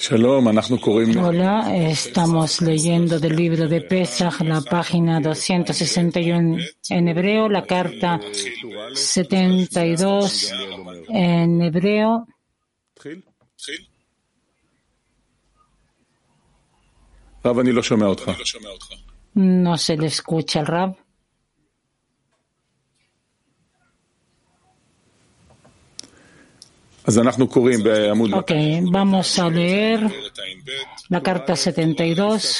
Hola, estamos leyendo del libro de Pesach, la página 261 en hebreo, la carta 72 en hebreo. No se le escucha al Rab. Ok, vamos a leer la carta 72.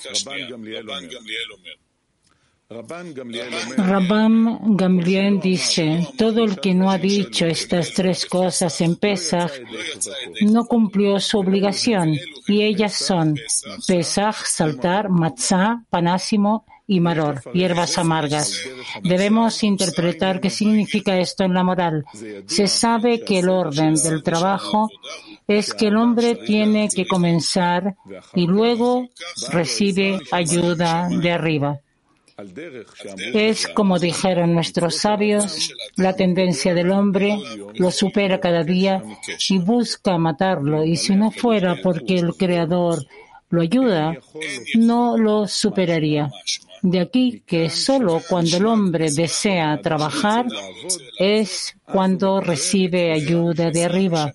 Rabban Gamliel dice, todo el que no ha dicho estas tres cosas en Pesach no cumplió su obligación, y ellas son Pesach, saltar, matzá, panásimo y maror, hierbas amargas. Debemos interpretar qué significa esto en la moral. Se sabe que el orden del trabajo es que el hombre tiene que comenzar y luego recibe ayuda de arriba. Es como dijeron nuestros sabios, la tendencia del hombre lo supera cada día y busca matarlo, y si no fuera porque el Creador lo ayuda, no lo superaría. De aquí que solo cuando el hombre desea trabajar es cuando recibe ayuda de arriba.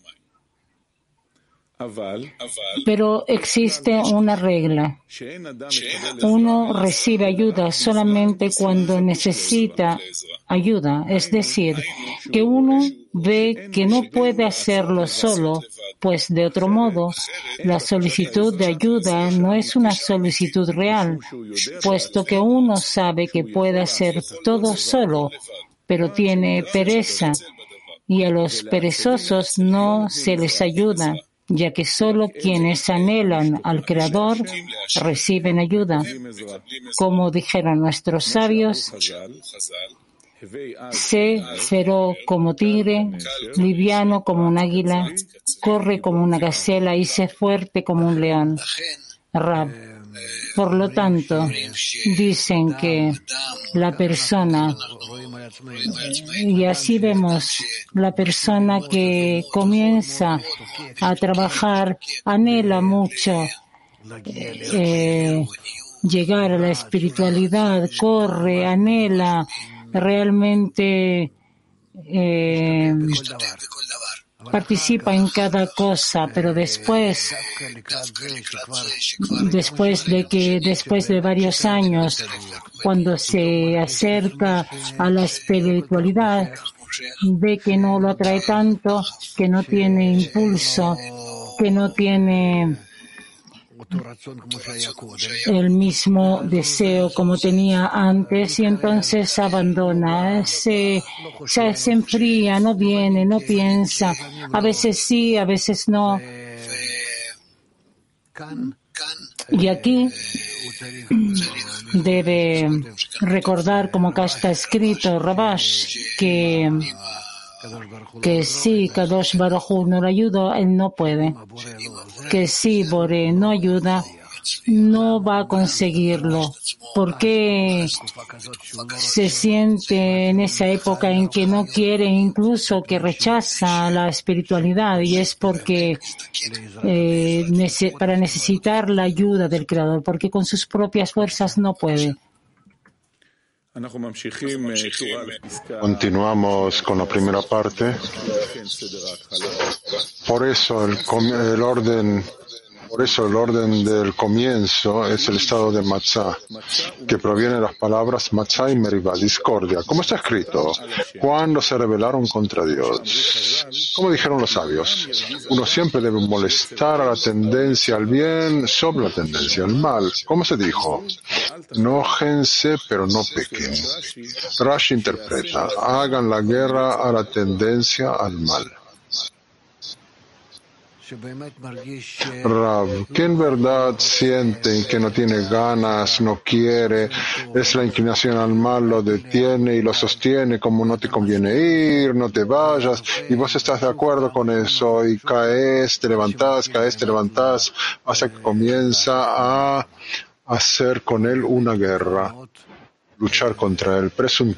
Pero existe una regla. Uno recibe ayuda solamente cuando necesita ayuda, es decir, que uno ve que no puede hacerlo solo, pues de otro modo, la solicitud de ayuda no es una solicitud real, puesto que uno sabe que puede hacer todo solo, pero tiene pereza, y a los perezosos no se les ayuda, ya que solo quienes anhelan al Creador reciben ayuda. Como dijeron nuestros sabios, sé feroz como tigre, liviano como un águila, corre como una gacela y sé fuerte como un león. Rab. Por lo tanto, dicen que la persona, y así vemos, la persona que comienza a trabajar anhela mucho llegar a la espiritualidad, corre, anhela realmente participa en cada cosa, pero después de varios años, cuando se acerca a la espiritualidad, ve que no lo atrae tanto, que no tiene impulso, que no tiene el mismo deseo como tenía antes, y entonces abandona, se enfría, no viene, no piensa, a veces sí, a veces no. Y aquí debe recordar, como acá está escrito, Rabash, que si Kadosh Baruj Hu no lo ayuda, él no puede. Que si Boré no ayuda, no va a conseguirlo. Porque se siente en esa época en que no quiere, incluso que rechaza la espiritualidad, y es porque para necesitar la ayuda del Creador, porque con sus propias fuerzas no puede. Continuamos con la primera parte. Por eso el orden del comienzo es el estado de Matzah, que proviene de las palabras Matzah y Meribah, discordia. ¿Cómo está escrito? Cuando se rebelaron contra Dios. Como dijeron los sabios, uno siempre debe molestar a la tendencia al bien sobre la tendencia al mal. ¿Cómo se dijo? Enójense, pero no pequen. Rashi interpreta, hagan la guerra a la tendencia al mal. Rav, que en verdad sienten que no tiene ganas, no quiere, es la inclinación al mal, lo detiene y lo sostiene como no te conviene ir, no te vayas, y vos estás de acuerdo con eso y caes, te levantás, hasta que comienza a hacer con él una guerra. luchar contra él, pero es un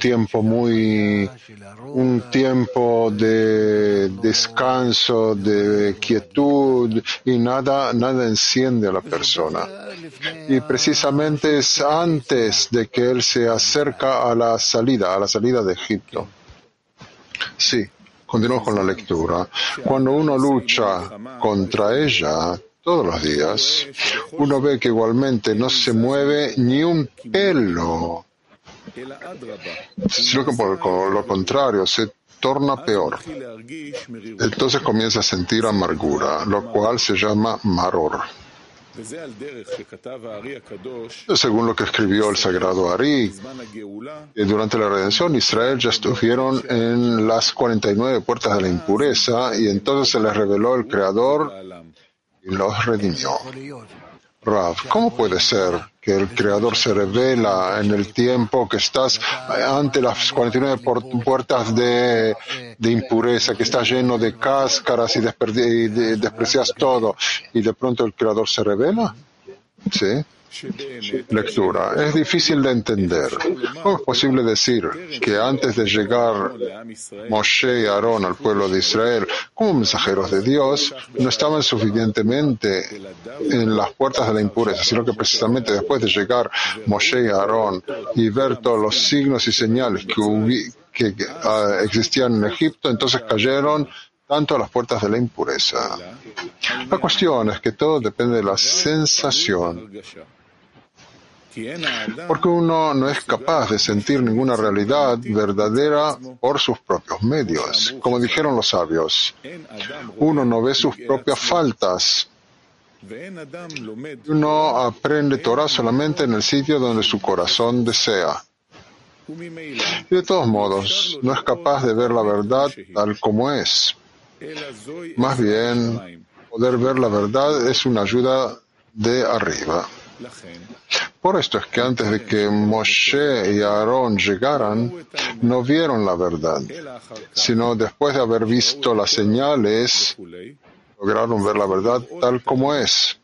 tiempo de descanso, de quietud, y nada enciende a la persona. Y precisamente es antes de que él se acerca a la salida de Egipto. Sí, continuamos con la lectura. Cuando uno lucha contra ella todos los días, uno ve que igualmente no se mueve ni un pelo, sino que por lo contrario se torna peor. Entonces comienza a sentir amargura, lo cual se llama maror. Según lo que escribió el sagrado Ari, durante la redención Israel ya estuvieron en las 49 puertas de la impureza y entonces se les reveló el Creador y los redimió. Rav, ¿cómo puede ser que el Creador se revela en el tiempo que estás ante las 49 puertas de impureza, que está lleno de cáscaras y desprecias todo, y de pronto el Creador se revela? ¿Sí? Lectura. Es difícil de entender. ¿Cómo es posible decir que antes de llegar Moshe y Aarón al pueblo de Israel como mensajeros de Dios, no estaban suficientemente en las puertas de la impureza, sino que precisamente después de llegar Moshe y Aarón y ver todos los signos y señales que existían en Egipto, entonces cayeron tanto a las puertas de la impureza? La cuestión es que todo depende de la sensación. Porque uno no es capaz de sentir ninguna realidad verdadera por sus propios medios. Como dijeron los sabios, uno no ve sus propias faltas. Uno aprende Torah solamente en el sitio donde su corazón desea. Y de todos modos, no es capaz de ver la verdad tal como es. Más bien, poder ver la verdad es una ayuda de arriba. Por esto es que antes de que Moshe y Aarón llegaran, no vieron la verdad, sino después de haber visto las señales, lograron ver la verdad tal como es.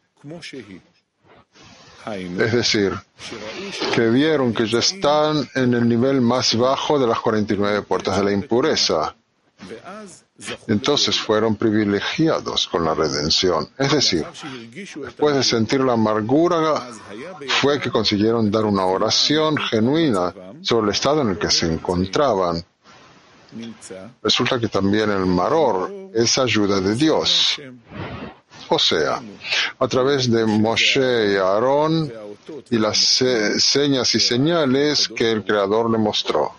Es decir, que vieron que ya están en el nivel más bajo de las 49 puertas de la impureza. Entonces fueron privilegiados con la redención. Es decir, después de sentir la amargura, fue que consiguieron dar una oración genuina sobre el estado en el que se encontraban. Resulta que también el maror es ayuda de Dios. O sea, a través de Moshe y Aarón y las señas y señales que el Creador le mostró.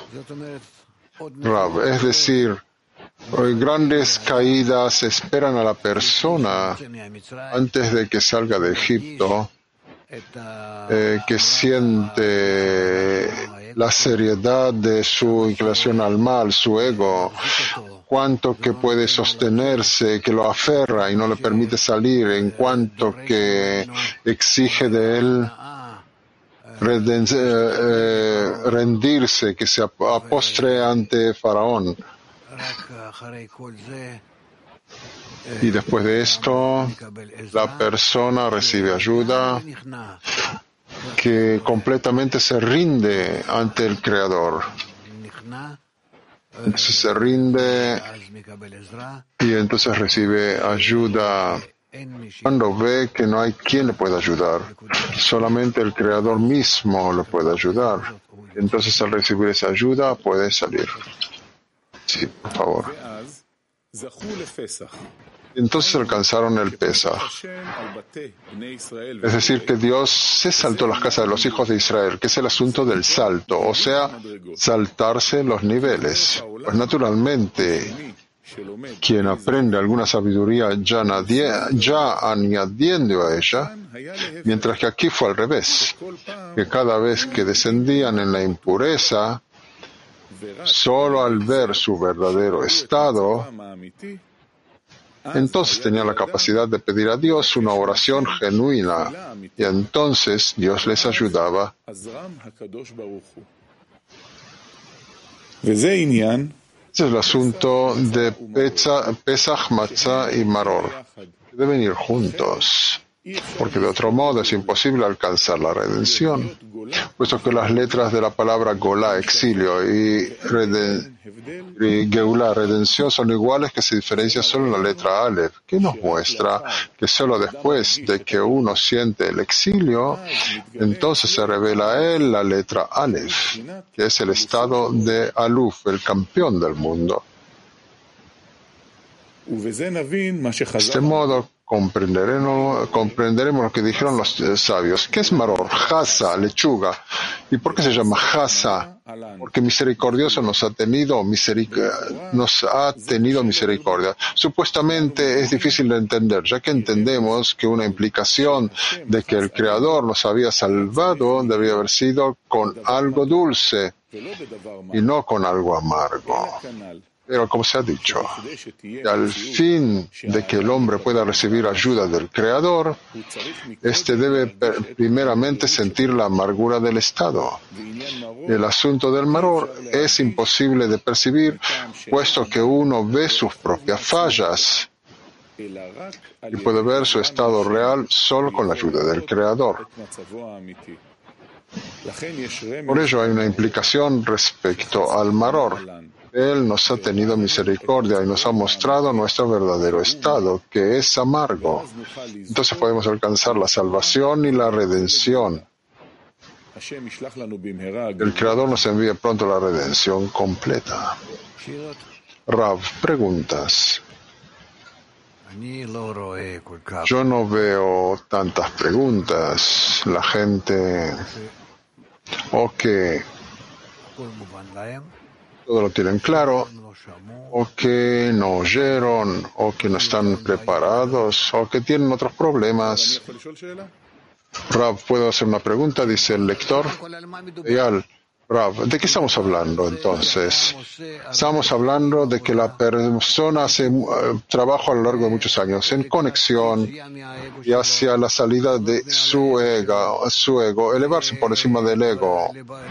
Rav, es decir, grandes caídas esperan a la persona antes de que salga de Egipto, que siente la seriedad de su inclinación al mal, su ego, cuánto que puede sostenerse, que lo aferra y no le permite salir, en cuanto que exige de él rendirse, que se apostre ante Faraón. Y después de esto, la persona recibe ayuda, que completamente se rinde ante el Creador. Entonces se rinde y entonces recibe ayuda cuando ve que no hay quien le pueda ayudar. Solamente el Creador mismo le puede ayudar. Entonces al recibir esa ayuda puede salir. Sí, por favor. Entonces alcanzaron el Pesaj. Es decir, que Dios se saltó las casas de los hijos de Israel, que es el asunto del salto, o sea, saltarse los niveles. Pues naturalmente, quien aprende alguna sabiduría ya añadiendo a ella, mientras que aquí fue al revés, que cada vez que descendían en la impureza, solo al ver su verdadero estado, entonces tenían la capacidad de pedir a Dios una oración genuina, y entonces Dios les ayudaba. Ese es el asunto de Pesach, Matzah y Maror, que deben ir juntos. porque de otro modo es imposible alcanzar la redención, puesto que las letras de la palabra Golá, exilio, y Geulá, redención, son iguales, que se diferencia solo en la letra Aleph, que nos muestra que solo después de que uno siente el exilio, entonces se revela a él la letra Aleph, que es el estado de Aluf, el campeón del mundo. De este modo comprenderemos lo que dijeron los sabios. ¿Qué es Maror? Hasa, lechuga. ¿Y por qué se llama Hasa? Porque misericordioso nos ha tenido misericordia. Supuestamente es difícil de entender, ya que entendemos que una implicación de que el Creador nos había salvado debería haber sido con algo dulce y no con algo amargo. Pero como se ha dicho, al fin de que el hombre pueda recibir ayuda del Creador, éste debe primeramente sentir la amargura del estado. El asunto del maror es imposible de percibir, puesto que uno ve sus propias fallas y puede ver su estado real solo con la ayuda del Creador. Por ello hay una implicación respecto al maror. Él nos ha tenido misericordia y nos ha mostrado nuestro verdadero estado, que es amargo. Entonces podemos alcanzar la salvación y la redención. El Creador nos envíe pronto la redención completa. Rav, preguntas. Yo no veo tantas preguntas. La gente o que todo lo tienen claro, o que no oyeron, o que no están preparados, o que tienen otros problemas. Rav, ¿puedo hacer una pregunta? Dice el lector. Eyal, Rav, ¿de qué estamos hablando entonces? Estamos hablando de que la persona hace trabajo a lo largo de muchos años en conexión y hacia la salida de su ego, elevarse por encima del ego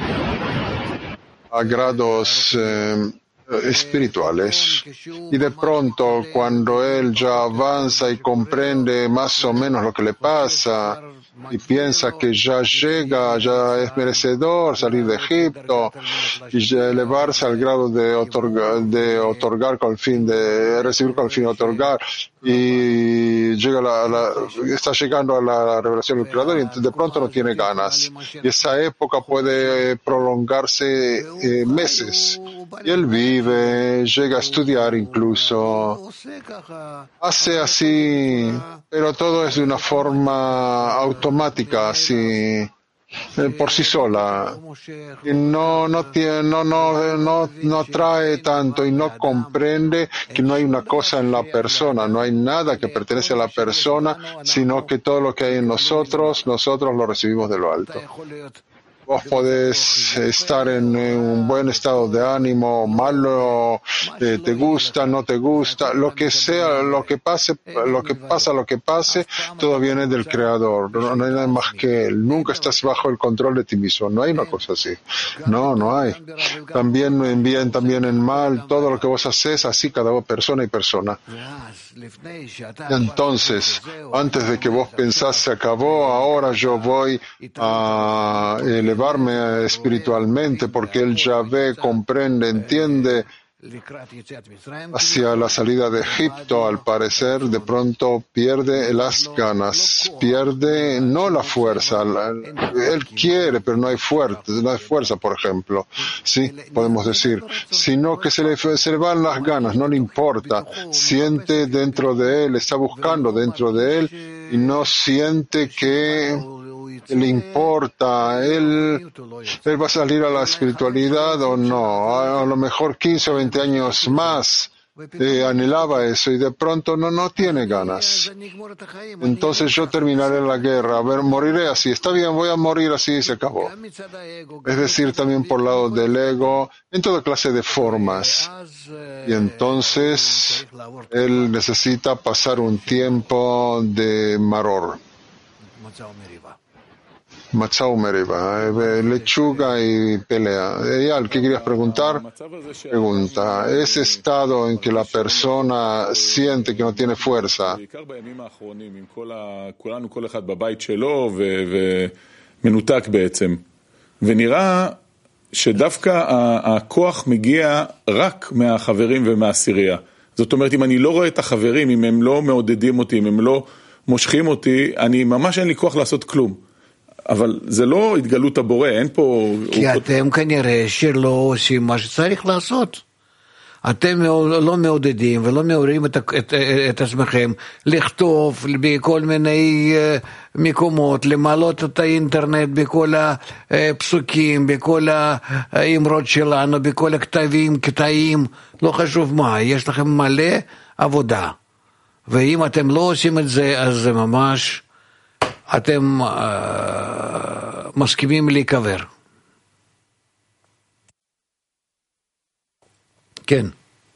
a grados espirituales, y de pronto cuando él ya avanza y comprende más o menos lo que le pasa y piensa que ya llega, ya es merecedor salir de Egipto y ya elevarse al grado de otorgar con el fin de recibir con el fin de otorgar, y está llegando a la revelación del Creador, y de pronto no tiene ganas, y esa época puede prolongarse meses, y él vive, llega a estudiar incluso, hace así, pero todo es de una forma automática, así por sí sola, y no trae tanto y no comprende que no hay una cosa en la persona, no hay nada que pertenece a la persona, sino que todo lo que hay en nosotros lo recibimos de lo alto. Vos podés estar en un buen estado de ánimo, malo, te gusta, no te gusta, lo que sea, lo que pase, todo viene del Creador. No hay nada más que Él. Nunca estás bajo el control de ti mismo. No hay una cosa así. No hay. También en bien, también en mal, todo lo que vos haces, así cada persona y persona. Entonces, antes de que vos pensás se acabó, ahora yo voy a elevarme espiritualmente, porque él ya ve, comprende, entiende. Hacia la salida de Egipto, al parecer, de pronto pierde las ganas, pierde no la fuerza. Él quiere, pero no hay fuerza, por ejemplo. Sí, podemos decir, sino que se le van las ganas, no le importa. Siente dentro de él, está buscando dentro de él y no siente que le importa, él va a salir a la espiritualidad o no, a lo mejor 15 o 20 años más anhelaba eso y de pronto no tiene ganas. Entonces yo terminaré la guerra, moriré así, está bien, voy a morir así y se acabó. Es decir, también por lado del ego, en toda clase de formas. Y entonces él necesita pasar un tiempo de maror. Matzah o meriva, lechuga y pelea. Eyal, ¿qué querías preguntar? Pregunta, ese estado en que la persona siente que no tiene fuerza, שדווקא הכוח מגיע רק מהחברים ומהעשירייה. זאת אומרת, אם אני לא רואה את החברים, אם הם לא מעודדים אותי, אם הם לא מושכים אותי, אני ממש אין לי כוח לעשות כלום. אבל זה לא התגלות הבורא, אין פה... כי אתם כנראה שלא עושים מה שצריך לעשות. אתם לא מעודדים ולא מעוררים את עצמכם לכתוב בכל מיני מקומות, למעלות את האינטרנט בכל הפסוקים, בכל האמרות שלנו, בכל הכתבים, קטעים, לא חשוב מה, יש לכם מלא עבודה. ואם אתם לא עושים את זה, אז זה ממש, אתם מסכימים להיקבר. כן.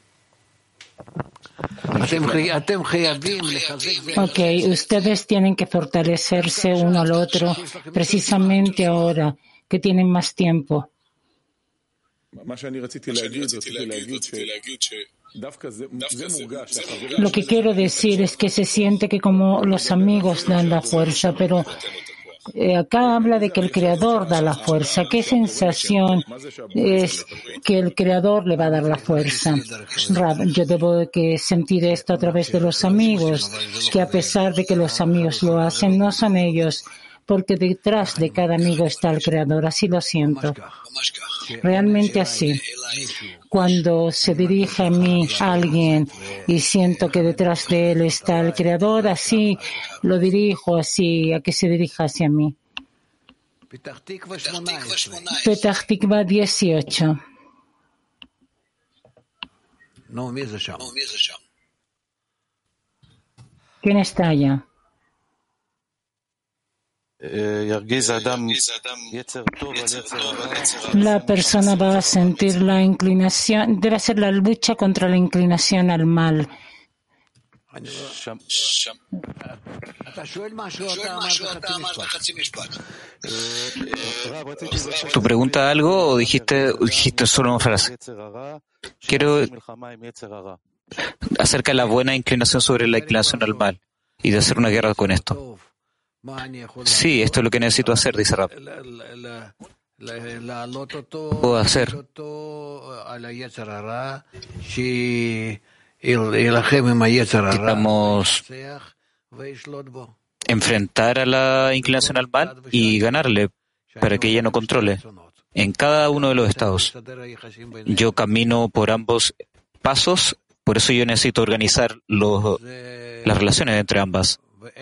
Ok, ustedes tienen que fortalecerse uno al otro precisamente ahora que tienen más tiempo. Lo que quiero decir es que se siente que como los amigos dan la fuerza, pero acá habla de que el Creador da la fuerza. ¿Qué sensación es que el Creador le va a dar la fuerza? Rab, yo debo que sentir esto a través de los amigos, que a pesar de que los amigos lo hacen, no son ellos, porque detrás de cada amigo está el Creador. Así lo siento. Realmente así. Cuando se dirige a mí alguien y siento que detrás de él está el Creador, así lo dirijo, así a que se dirija hacia mí. Petach Tikva 18. ¿Quién está allá? La persona va a sentir la inclinación, debe hacer la lucha contra la inclinación al mal. ¿Tu pregunta algo o dijiste solo una frase? Quiero acerca de la buena inclinación sobre la inclinación al mal y de hacer una guerra con esto. Sí, esto es lo que necesito hacer, dice Rab. Puedo hacer. Necesitamos enfrentar a la inclinación al mal y ganarle para que ella no controle en cada uno de los estados. Yo camino por ambos pasos, por eso yo necesito organizar las relaciones entre ambas.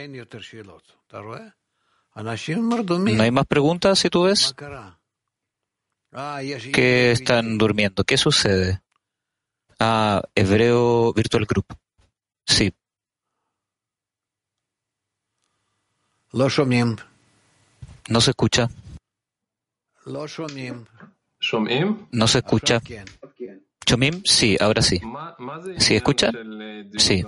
¿No hay más preguntas, si tú ves? ¿Qué están durmiendo? ¿Qué sucede? Hebreo Virtual Group. Sí. No se escucha. No se escucha. Shomim, sí, ahora sí. ¿Sí escucha? Sí.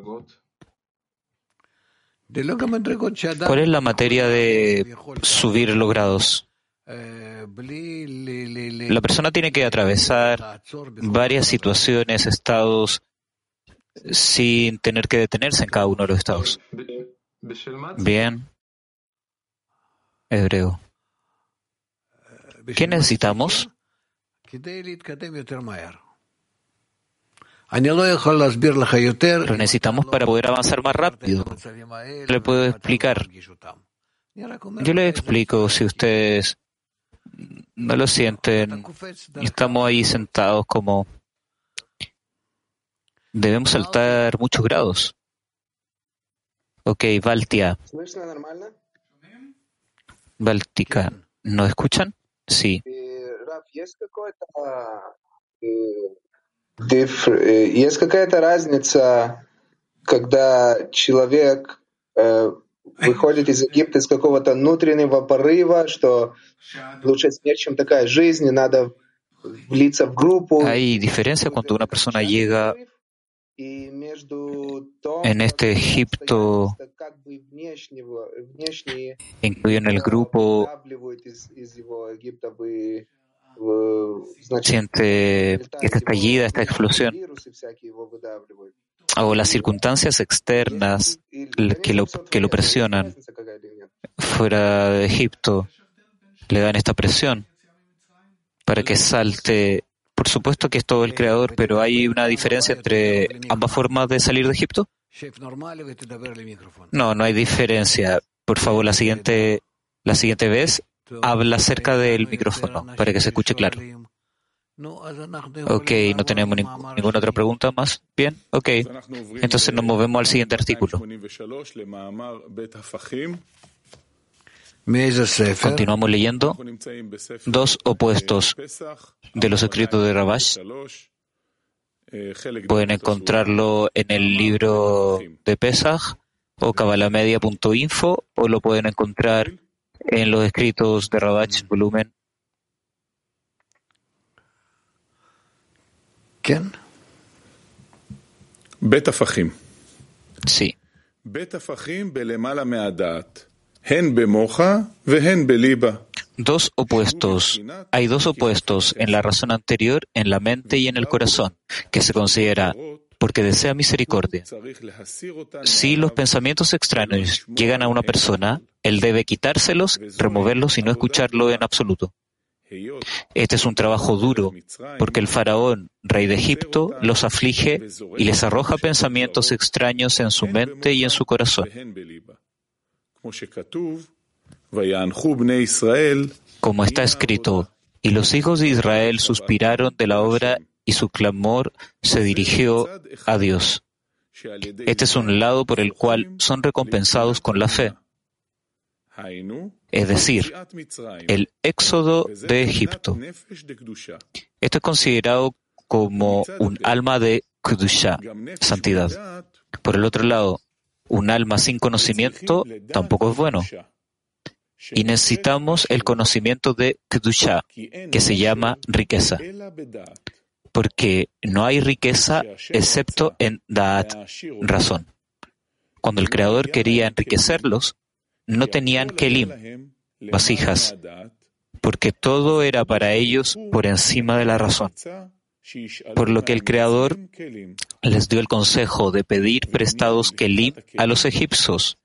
¿Cuál es la materia de subir los grados? La persona tiene que atravesar varias situaciones, estados, sin tener que detenerse en cada uno de los estados. Bien. Hebreo. ¿Qué necesitamos? Lo necesitamos para poder avanzar más rápido. Le puedo explicar. Yo le explico si ustedes no lo sienten. Estamos ahí sentados como... Debemos saltar muchos grados. Ok, Baltia. Báltica. ¿No escuchan? Sí. Есть какая-то разница, когда человек выходит из Египта из какого-то внутреннего порыва, что лучше смерть, чем такая жизнь, и надо влиться в группу. Hay diferencia cuando una persona llega En este Egipto, incluido en el grupo, siente esta estallida, esta explosión, o las circunstancias externas que lo presionan fuera de Egipto le dan esta presión para que salte. Por supuesto que es todo el Creador, pero ¿hay una diferencia entre ambas formas de salir de Egipto? No, no hay diferencia. Por favor, la siguiente vez habla cerca del micrófono para que se escuche claro. Ok, no tenemos ninguna otra pregunta más. Bien, ok. Entonces nos movemos al siguiente artículo. Continuamos leyendo dos opuestos de los escritos de Rabash. Pueden encontrarlo en el libro de Pesach o kabalamedia.info, o lo pueden encontrar en los escritos de Rabash, volumen. ¿Quién? Bet Afachim. Sí. Bet Afachim belemala me'adat. Hen bemocha vehen beliba. Dos opuestos. Hay dos opuestos en la razón anterior, en la mente y en el corazón, que se considera porque desea misericordia. Si los pensamientos extraños llegan a una persona, él debe quitárselos, removerlos y no escucharlo en absoluto. Este es un trabajo duro, porque el faraón, rey de Egipto, los aflige y les arroja pensamientos extraños en su mente y en su corazón. Como está escrito, y los hijos de Israel suspiraron de la obra y su clamor se dirigió a Dios. Este es un lado por el cual son recompensados con la fe. Es decir, el éxodo de Egipto. Esto es considerado como un alma de Kedusha, santidad. Por el otro lado, un alma sin conocimiento tampoco es bueno. Y necesitamos el conocimiento de Kedusha, que se llama riqueza. Porque no hay riqueza excepto en Da'at, razón. Cuando el Creador quería enriquecerlos, no tenían kelim, vasijas, porque todo era para ellos por encima de la razón. Por lo que el Creador les dio el consejo de pedir prestados kelim a los egipcios.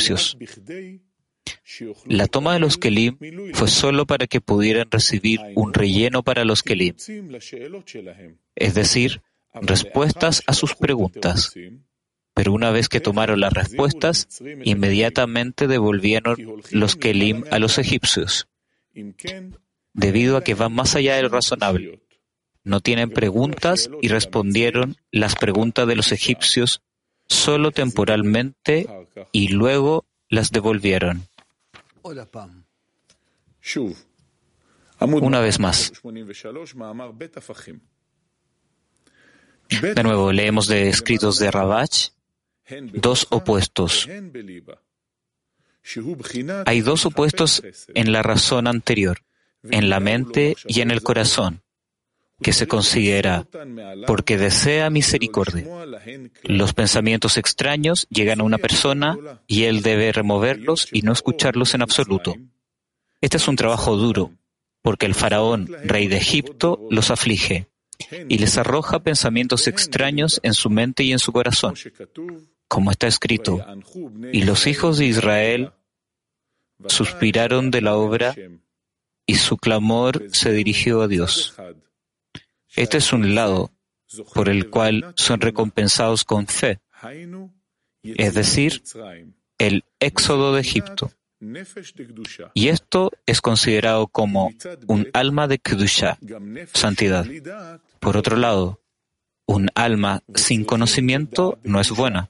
La toma de los kelim fue solo para que pudieran recibir un relleno para los kelim, es decir, respuestas a sus preguntas. Pero una vez que tomaron las respuestas, inmediatamente devolvieron los kelim a los egipcios, debido a que van más allá de lo razonable. No tienen preguntas y respondieron las preguntas de los egipcios solo temporalmente y luego las devolvieron. Una vez más. De nuevo, leemos de escritos de Rabash, dos opuestos. Hay dos opuestos en la razón anterior, en la mente y en el corazón, que se considera porque desea misericordia. Los pensamientos extraños llegan a una persona y él debe removerlos y no escucharlos en absoluto. Este es un trabajo duro, porque el faraón, rey de Egipto, los aflige y les arroja pensamientos extraños en su mente y en su corazón. Como está escrito, y los hijos de Israel suspiraron de la obra y su clamor se dirigió a Dios. Este es un lado por el cual son recompensados con fe, es decir, el éxodo de Egipto. Y esto es considerado como un alma de Kedusha, santidad. Por otro lado, un alma sin conocimiento no es buena.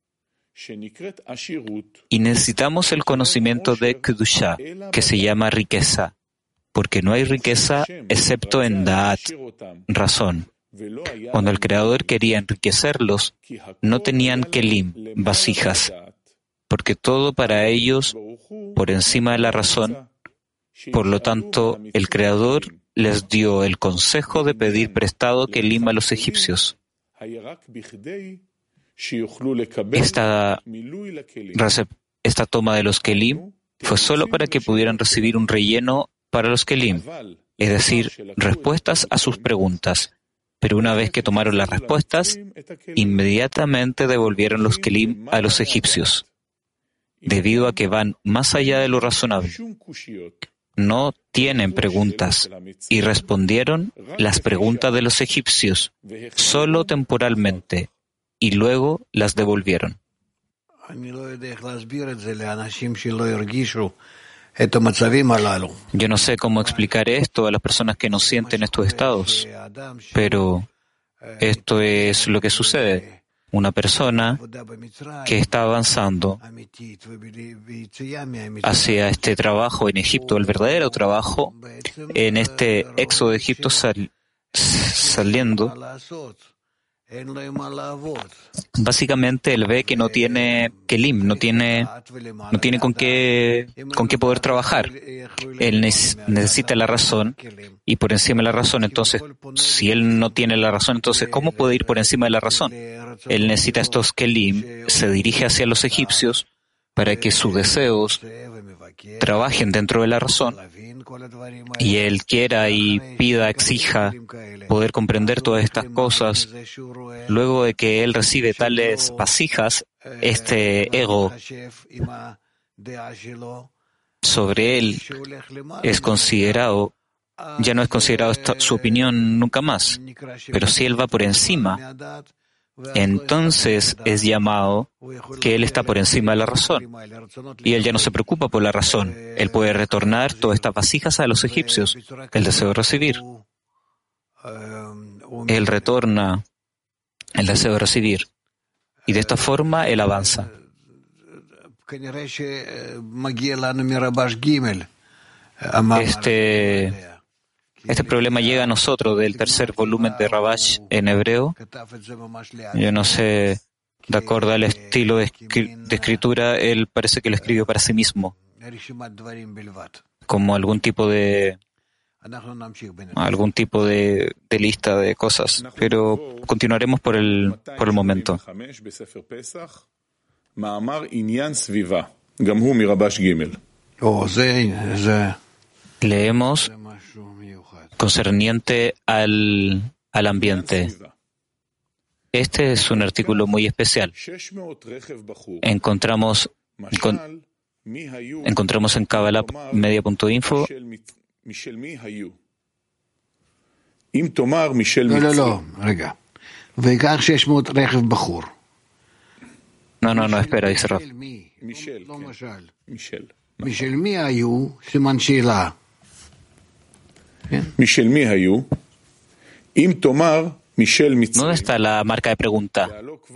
Y necesitamos el conocimiento de Kedusha, que se llama riqueza, porque no hay riqueza excepto en Da'at, razón. Cuando el Creador quería enriquecerlos, no tenían kelim, vasijas, porque todo para ellos por encima de la razón. Por lo tanto, el Creador les dio el consejo de pedir prestado kelim a los egipcios. Esta toma de los kelim fue solo para que pudieran recibir un relleno para los kelim, es decir, respuestas a sus preguntas. Pero una vez que tomaron las respuestas, inmediatamente devolvieron los kelim a los egipcios, debido a que van más allá de lo razonable. No tienen preguntas y respondieron las preguntas de los egipcios solo temporalmente y luego las devolvieron. Yo no sé cómo explicar esto a las personas que no sienten estos estados, pero esto es lo que sucede. Una persona que está avanzando hacia este trabajo en Egipto, el verdadero trabajo, en este éxodo de Egipto saliendo, básicamente él ve que no tiene kelim, no tiene con qué poder trabajar. Él necesita la razón y por encima de la razón, entonces, si él no tiene la razón, entonces, ¿cómo puede ir por encima de la razón? Él necesita estos kelim, se dirige hacia los egipcios para que sus deseos trabajen dentro de la razón y él quiera y pida, exija poder comprender todas estas cosas. Luego de que él recibe tales vasijas, este ego sobre él es considerado, ya no es considerado su opinión nunca más, pero si él va por encima, entonces es llamado que él está por encima de la razón y él ya no se preocupa por la razón. Él puede retornar todas estas vasijas a los egipcios, el deseo de recibir. Él retorna el deseo de recibir y de esta forma él avanza. Este problema llega a nosotros del tercer volumen de Rabash en hebreo. Yo no sé, de acuerdo al estilo de escritura, él parece que lo escribió para sí mismo, como algún tipo de lista de cosas. Pero continuaremos por el momento. Leemos concerniente al ambiente. Este es un artículo muy especial. Encontramos en Kabbalah media.info. No, espera, dice Raf. ¿Dónde está la marca de pregunta?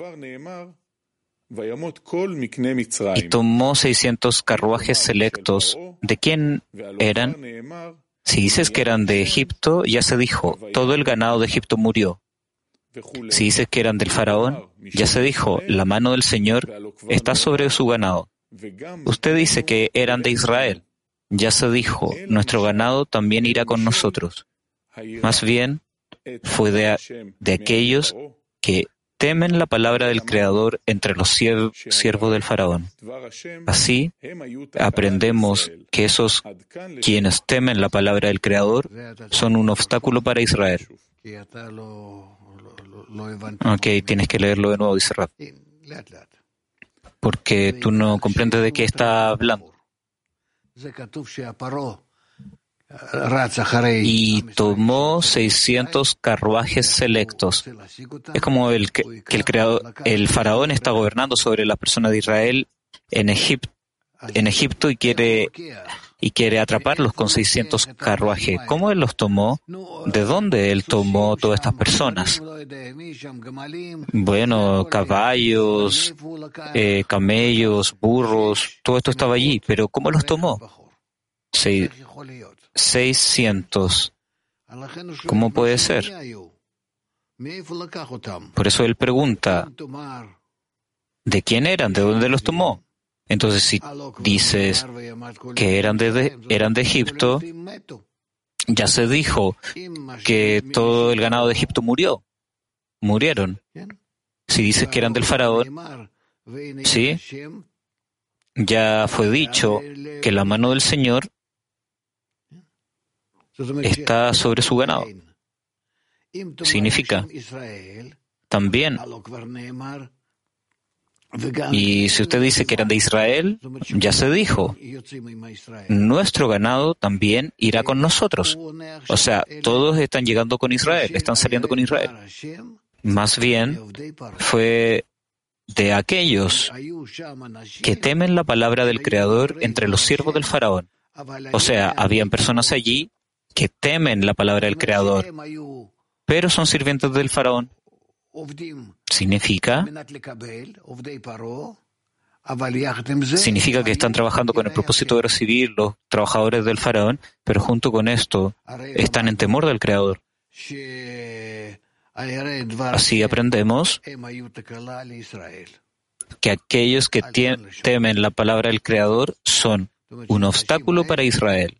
Y tomó 600 carruajes selectos. ¿De quién eran? Si dices que eran de Egipto, ya se dijo, todo el ganado de Egipto murió. Si dices que eran del faraón, ya se dijo, la mano del Señor está sobre su ganado. Usted dice que eran de Israel. Ya se dijo, nuestro ganado también irá con nosotros. Más bien, fue de aquellos que temen la palabra del Creador entre los siervos del faraón. Así, aprendemos que esos quienes temen la palabra del Creador son un obstáculo para Israel. Ok, tienes que leerlo de nuevo, dice Rab. Porque tú no comprendes de qué está hablando. Y tomó 600 carruajes selectos. Es como el faraón está gobernando sobre la persona de Israel en Egipto y quiere atraparlos con 600 carruajes. ¿Cómo él los tomó? ¿De dónde él tomó todas estas personas? Bueno, caballos, camellos, burros, todo esto estaba allí, pero ¿cómo los tomó? 600. ¿Cómo puede ser? Por eso él pregunta, ¿de quién eran? ¿De dónde los tomó? Entonces, si dices que eran de Egipto, ya se dijo que todo el ganado de Egipto murió. murieron. Si dices que eran del faraón, sí, ya fue dicho que la mano del Señor está sobre su ganado. Significa también, y si usted dice que eran de Israel, ya se dijo, nuestro ganado también irá con nosotros. O sea, todos están llegando con Israel, están saliendo con Israel. Más bien, fue de aquellos que temen la palabra del Creador entre los siervos del faraón. O sea, habían personas allí que temen la palabra del Creador, pero son sirvientes del faraón. Significa que están trabajando con el propósito de recibir los trabajadores del faraón, pero junto con esto están en temor del Creador. Así aprendemos que aquellos que temen la palabra del Creador son un obstáculo para Israel.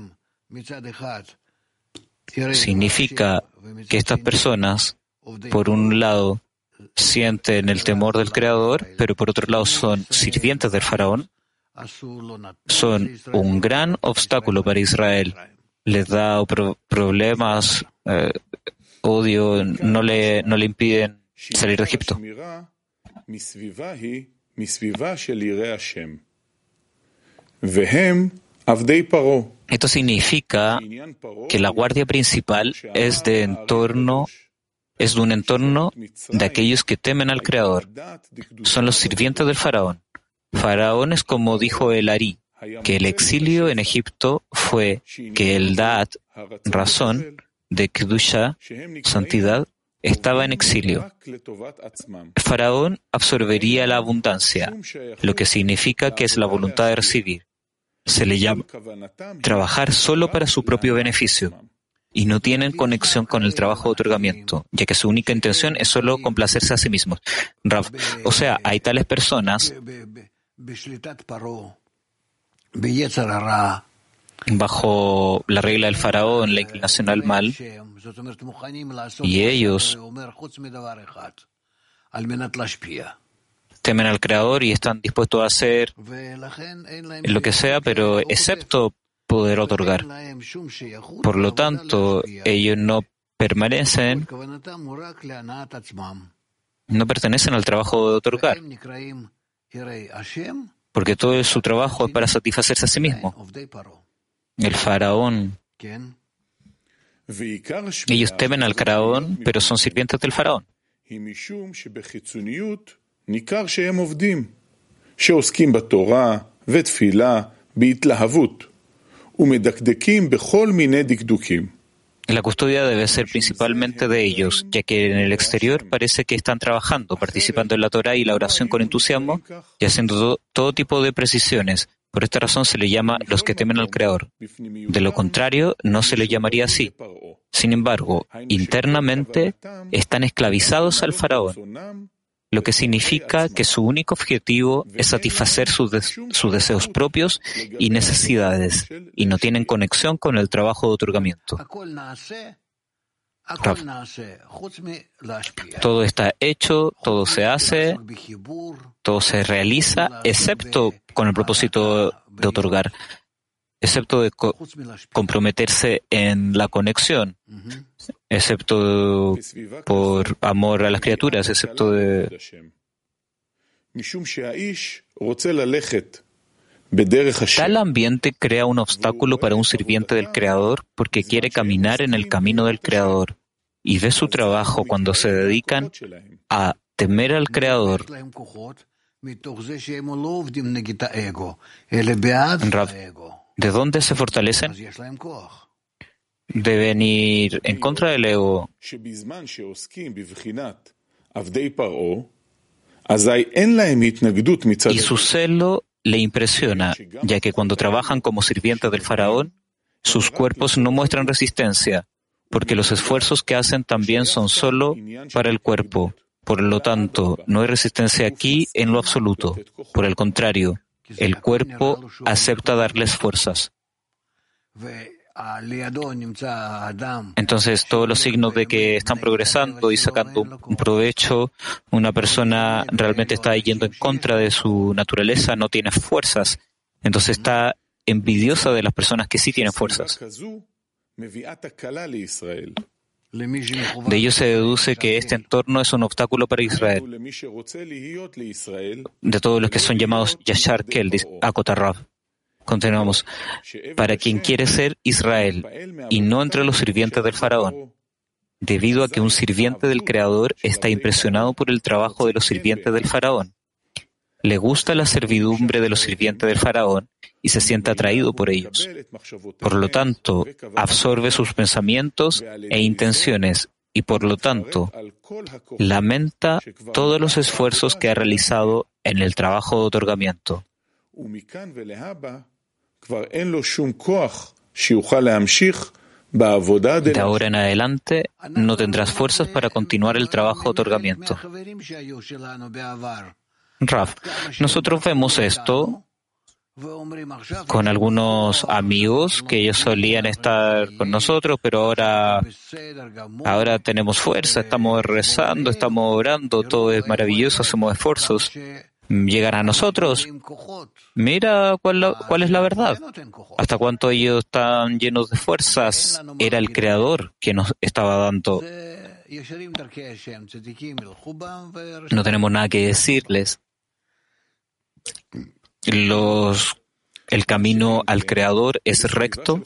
Significa que estas personas, por un lado, sienten el temor del Creador, pero por otro lado son sirvientes del faraón, son un gran obstáculo para Israel. Les da problemas, odio, no le impiden salir de Egipto. Esto significa que la guardia principal es de un entorno de aquellos que temen al Creador. Son los sirvientes del faraón. Faraón es como dijo el Ari, que el exilio en Egipto fue que el Da'at, razón, de Kedusha, santidad, estaba en exilio. El faraón absorbería la abundancia, lo que significa que es la voluntad de recibir. Se le llama trabajar solo para su propio beneficio y no tienen conexión con el trabajo de otorgamiento, ya que su única intención es solo complacerse a sí mismos. Rav, o sea, hay tales personas bajo la regla del faraón, la inclinación al mal, y ellos temen al Creador y están dispuestos a hacer lo que sea, pero excepto poder otorgar. Por lo tanto, ellos no pertenecen al trabajo de otorgar, porque todo su trabajo es para satisfacerse a sí mismo. El faraón, ellos temen al faraón, pero son sirvientes del faraón. ניכר שהם עובדים, שעוסקים בתורה ותפילה בהתלהבות ומדקדקים בכל מיני דקדוקים. La custodia debe ser principalmente de ellos, ya que en el exterior parece que están trabajando, participando en la Torah y la oración con entusiasmo y haciendo todo tipo de precisiones. Por esta razón se le llama los que temen al Creador. De lo contrario, no se le llamaría así. Sin embargo, internamente están esclavizados al faraón, lo que significa que su único objetivo es satisfacer sus deseos propios y necesidades, y no tienen conexión con el trabajo de otorgamiento. Todo está hecho, todo se hace, todo se realiza, excepto con el propósito de otorgar, excepto de comprometerse en la conexión, excepto por amor a las criaturas, excepto de... Tal ambiente crea un obstáculo para un sirviente del Creador porque quiere caminar en el camino del Creador y ve su trabajo cuando se dedican a temer al Creador. ¿De dónde se fortalecen? Deben ir en contra del ego. Y su celo le impresiona, ya que cuando trabajan como sirvientes del faraón, sus cuerpos no muestran resistencia, porque los esfuerzos que hacen también son solo para el cuerpo. Por lo tanto, no hay resistencia aquí en lo absoluto. Por el contrario, el cuerpo acepta darles fuerzas. Entonces, todos los signos de que están progresando y sacando un provecho, una persona realmente está yendo en contra de su naturaleza, no tiene fuerzas. Entonces está envidiosa de las personas que sí tienen fuerzas. De ello se deduce que este entorno es un obstáculo para Israel. De todos los que son llamados Yashar Kel, Akotarrav. Continuamos. Para quien quiere ser Israel y no entre los sirvientes del faraón, debido a que un sirviente del Creador está impresionado por el trabajo de los sirvientes del faraón. Le gusta la servidumbre de los sirvientes del faraón y se siente atraído por ellos. Por lo tanto, absorbe sus pensamientos e intenciones y por lo tanto, lamenta todos los esfuerzos que ha realizado en el trabajo de otorgamiento. De ahora en adelante, no tendrás fuerzas para continuar el trabajo de otorgamiento. Rav, nosotros vemos esto con algunos amigos que ellos solían estar con nosotros, pero ahora tenemos fuerza, estamos rezando, estamos orando, todo es maravilloso, hacemos esfuerzos. Llegan a nosotros. Mira cuál es la verdad. ¿Hasta cuánto ellos están llenos de fuerzas? Era el Creador que nos estaba dando. No tenemos nada que decirles. El camino al Creador es recto.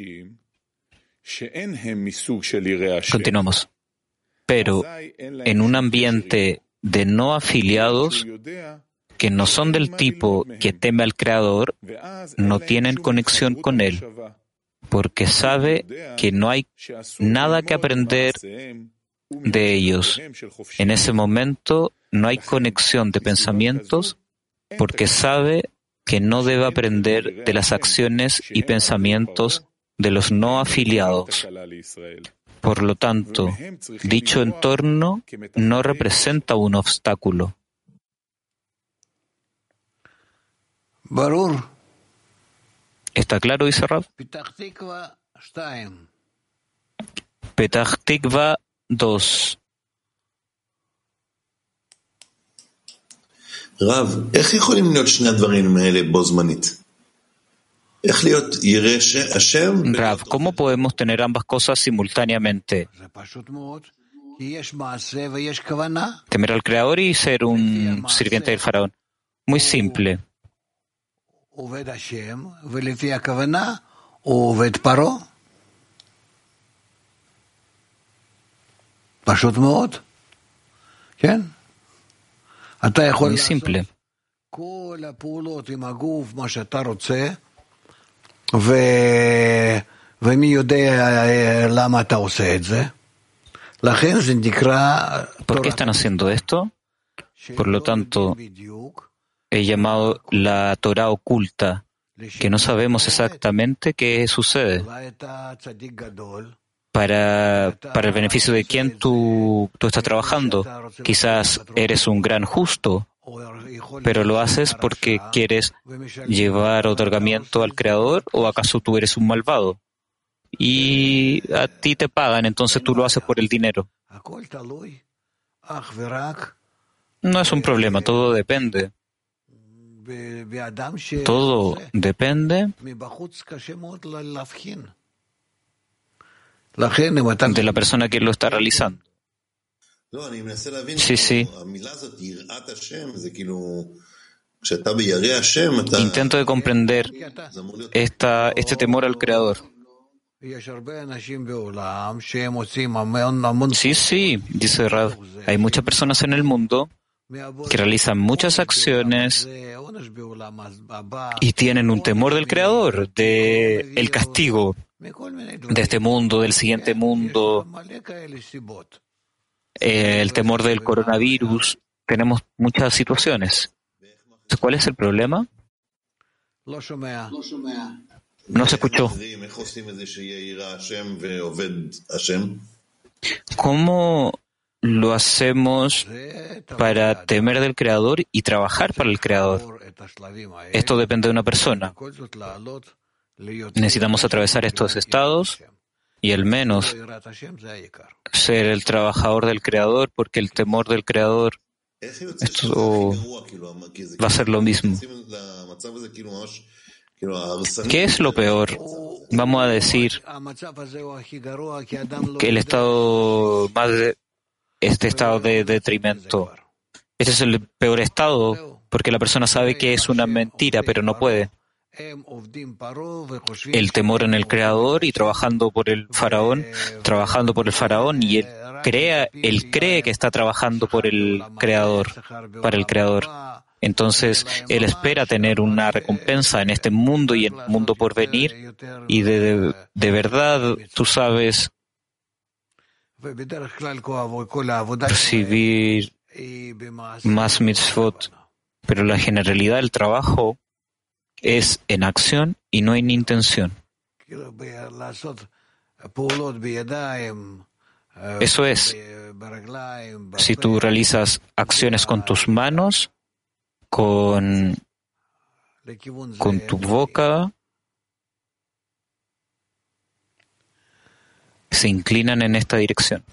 Continuamos. Pero en un ambiente de no afiliados, que no son del tipo que teme al Creador, no tienen conexión con Él, porque sabe que no hay nada que aprender de ellos. En ese momento no hay conexión de pensamientos, porque sabe que no debe aprender de las acciones y pensamientos de los no afiliados. Por lo tanto, dicho entorno no representa un obstáculo. ¿Está claro, dice Rav? Petach Tikva 2. רב, איך יכולים להיות שני הדברים האלה בו זמנית? איך להיות ירא השם? Rav, ¿cómo podemos tener ambas cosas simultáneamente? Temer al Creador y ser un sirviente del faraón. Muy simple. Muy simple. ¿Por qué están haciendo esto? Por lo tanto, he llamado la Torah oculta, que no sabemos exactamente qué sucede. Para el beneficio de quién tú estás trabajando. Quizás eres un gran justo, pero lo haces porque quieres llevar otorgamiento al Creador, o acaso tú eres un malvado y a ti te pagan, entonces tú lo haces por el dinero. No es un problema, todo depende. Todo depende de la persona que lo está realizando. Sí. Intento de comprender este temor al Creador. Sí, dice Rav. Hay muchas personas en el mundo que realizan muchas acciones y tienen un temor del Creador, del castigo de este mundo, del siguiente mundo, el temor del coronavirus. Tenemos muchas situaciones. ¿Cuál es el problema? No se escuchó. ¿Cómo lo hacemos para temer del Creador y trabajar para el Creador? Esto depende de una persona. Necesitamos atravesar estos estados y al menos ser el trabajador del Creador, porque el temor del Creador esto va a ser lo mismo. ¿Qué es lo peor? Vamos a decir que el estado más este estado de detrimento. Este es el peor estado, porque la persona sabe que es una mentira, pero no puede. El temor en el Creador y trabajando por el faraón, y él cree que está trabajando por el Creador, para el Creador. Entonces, él espera tener una recompensa en este mundo y en el mundo por venir, y de verdad, tú sabes, recibir más mitzvot, pero la generalidad del trabajo es en acción y no en intención. Eso es, si tú realizas acciones con tus manos, con tu boca, se inclinan en esta dirección.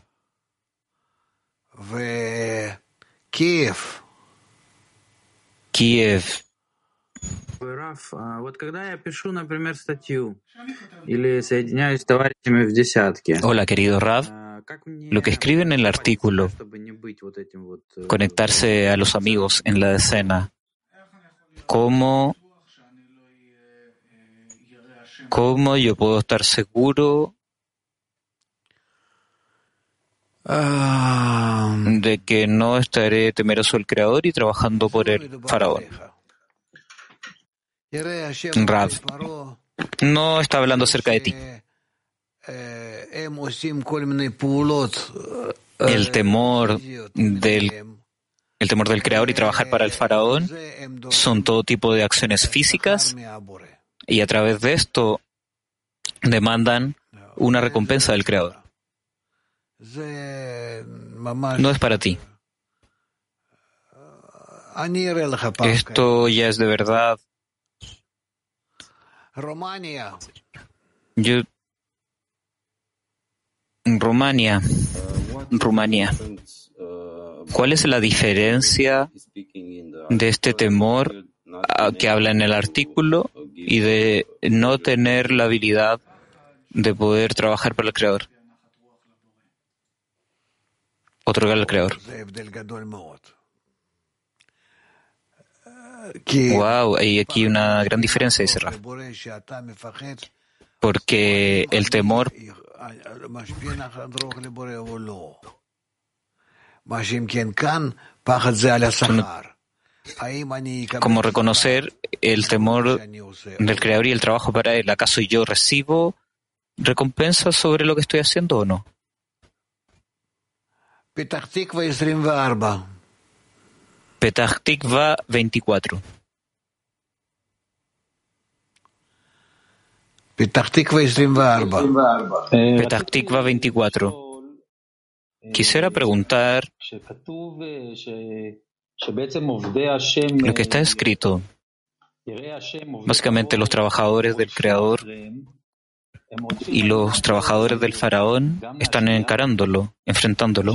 Kiev. Hola, querido Rav. Lo que escribe en el artículo, conectarse a los amigos en la decena, ¿cómo yo puedo estar seguro de que no estaré temeroso del Creador y trabajando por el faraón? Rav, no está hablando acerca de ti. El temor del Creador y trabajar para el faraón son todo tipo de acciones físicas y a través de esto demandan una recompensa del Creador. No es para ti. Esto ya es de verdad. Rumania. ¿Cuál es la diferencia de este temor que habla en el artículo y de no tener la habilidad de poder trabajar para el Creador? Otorgar al Creador. Wow, hay aquí una gran diferencia, dice Rav. Porque el temor como reconocer el temor del Creador y el trabajo para Él. ¿Acaso yo recibo recompensa sobre lo que estoy haciendo o no? Petach Tikva 24. Petach Tikva 24. Quisiera preguntar lo que está escrito. Básicamente los trabajadores del Creador y los trabajadores del faraón están enfrentándolo,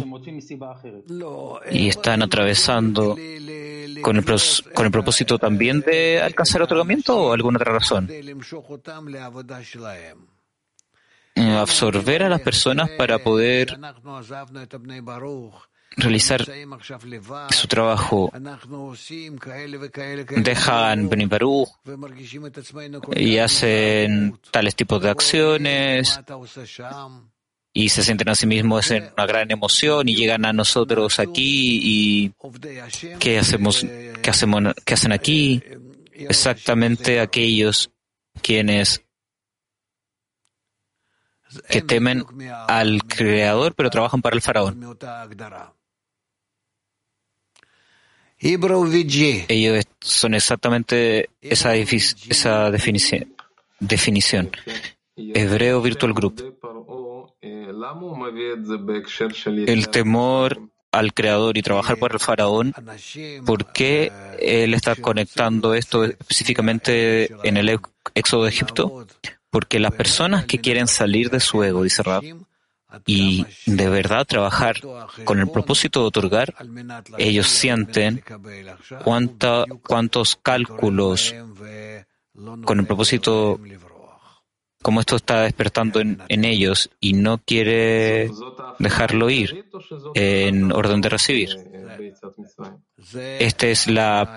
y están atravesando con el propósito también de alcanzar otorgamiento o alguna otra razón. Absorber a las personas para poder realizar su trabajo. Dejan Bnei Baruch y hacen tales tipos de acciones y se sienten a sí mismos en una gran emoción y llegan a nosotros aquí y ¿qué hacen aquí? Exactamente aquellos quienes que temen al Creador pero trabajan para el faraón. Ellos son exactamente esa definición. Hebreo Virtual Group. El temor al Creador y trabajar para el faraón, ¿por qué él está conectando esto específicamente en el éxodo de Egipto? Porque las personas que quieren salir de su ego, dice Rav, y de verdad trabajar con el propósito de otorgar, ellos sienten cuántos cálculos con el propósito, como esto está despertando en ellos y no quiere dejarlo ir en orden de recibir. Esta es la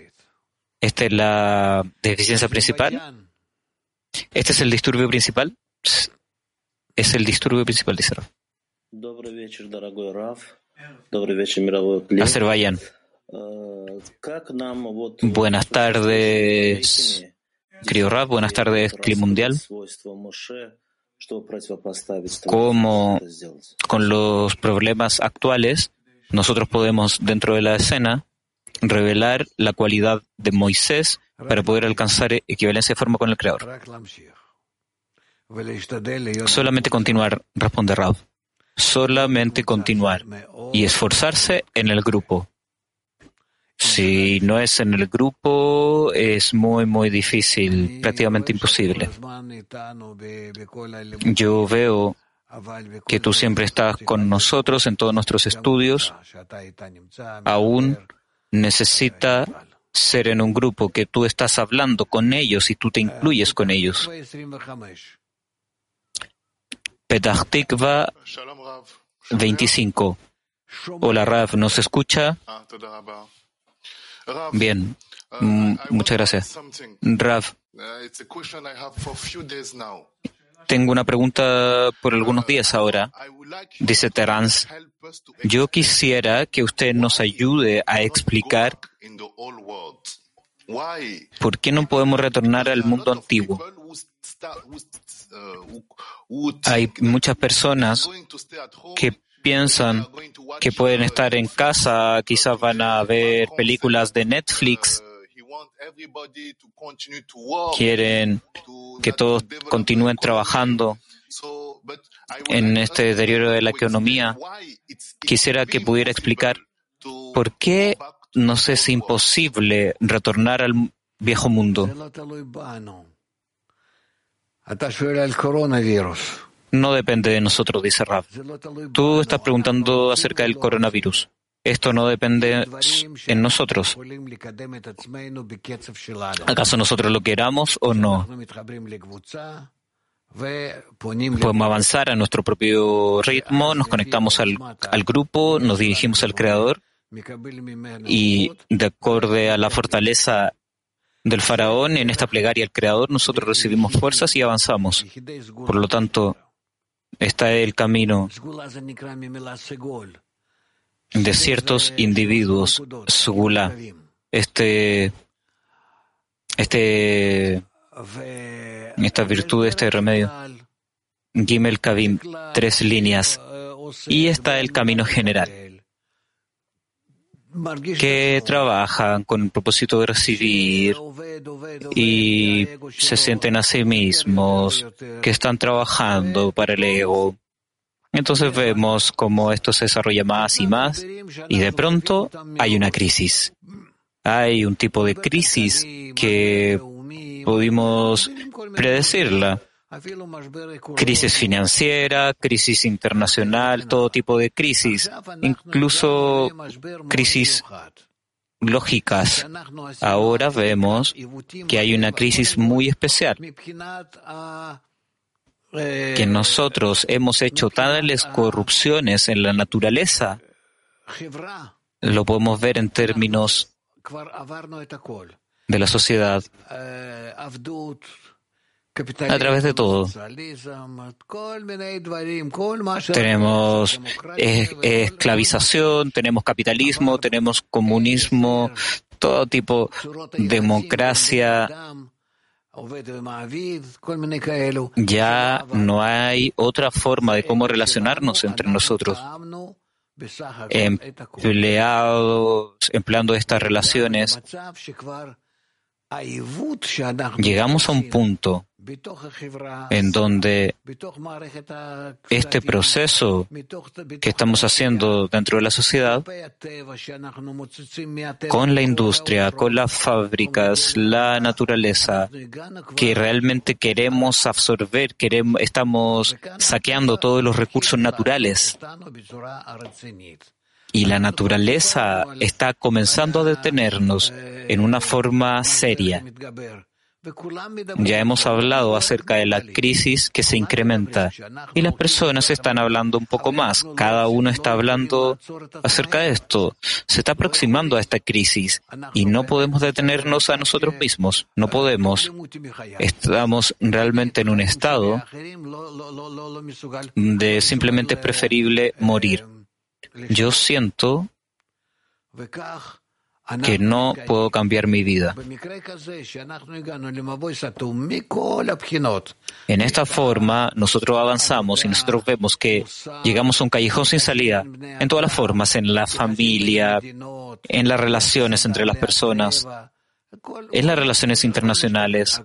deficiencia principal. Este es el disturbio principal. Es el disturbio principal, dice Rav. Azerbaiyán. Buenas tardes, querido Rav. Buenas tardes, Clima Mundial. ¿Cómo con los problemas actuales nosotros podemos, dentro de la escena, revelar la cualidad de Moisés para poder alcanzar equivalencia de forma con el Creador? Solamente continuar, responde Rav. Solamente continuar y esforzarse en el grupo. Si no es en el grupo, es muy, muy difícil, prácticamente imposible. Yo veo que tú siempre estás con nosotros en todos nuestros estudios. Aún necesita ser en un grupo que tú estás hablando con ellos y tú te incluyes con ellos. Petah Tikva 25. Hola Rav, ¿nos escucha? Bien, muchas gracias. Rav, tengo una pregunta por algunos días ahora. Dice Terence, yo quisiera que usted nos ayude a explicar por qué no podemos retornar al mundo antiguo. Hay muchas personas que piensan que pueden estar en casa, quizás van a ver películas de Netflix, quieren que todos continúen trabajando en este deterioro de la economía. Quisiera que pudiera explicar por qué nos es imposible retornar al viejo mundo. No depende de nosotros, dice Rav. Tú estás preguntando acerca del coronavirus. Esto no depende en nosotros. ¿Acaso nosotros lo queramos o no? Podemos avanzar a nuestro propio ritmo, nos conectamos al grupo, nos dirigimos al Creador y de acuerdo a la fortaleza del faraón, en esta plegaria al Creador, nosotros recibimos fuerzas y avanzamos. Por lo tanto, está el camino de ciertos individuos, Sugula, esta virtud, este remedio, Gimel Kavim, 3 líneas, y está el camino general, que trabajan con el propósito de recibir y se sienten a sí mismos, que están trabajando para el ego. Entonces vemos cómo esto se desarrolla más y más, y de pronto hay una crisis. Hay un tipo de crisis que pudimos predecirla. Crisis financiera, crisis internacional, todo tipo de crisis, incluso crisis lógicas. Ahora vemos que hay una crisis muy especial, que nosotros hemos hecho tales corrupciones en la naturaleza. Lo podemos ver en términos de la sociedad, a través de todo. Tenemos esclavización, tenemos capitalismo, tenemos comunismo, todo tipo de democracia. Ya no hay otra forma de cómo relacionarnos entre nosotros. Empleando estas relaciones, llegamos a un punto en donde este proceso que estamos haciendo dentro de la sociedad, con la industria, con las fábricas, la naturaleza, que realmente queremos absorber, estamos saqueando todos los recursos naturales. Y la naturaleza está comenzando a detenernos en una forma seria. Ya hemos hablado acerca de la crisis que se incrementa y las personas están hablando un poco más. Cada uno está hablando acerca de esto. Se está aproximando a esta crisis y no podemos detenernos a nosotros mismos. No podemos. Estamos realmente en un estado de simplemente es preferible morir. Yo siento que no puedo cambiar mi vida. En esta forma, nosotros avanzamos y nosotros vemos que llegamos a un callejón sin salida, en todas las formas, en la familia, en las relaciones entre las personas, en las relaciones internacionales,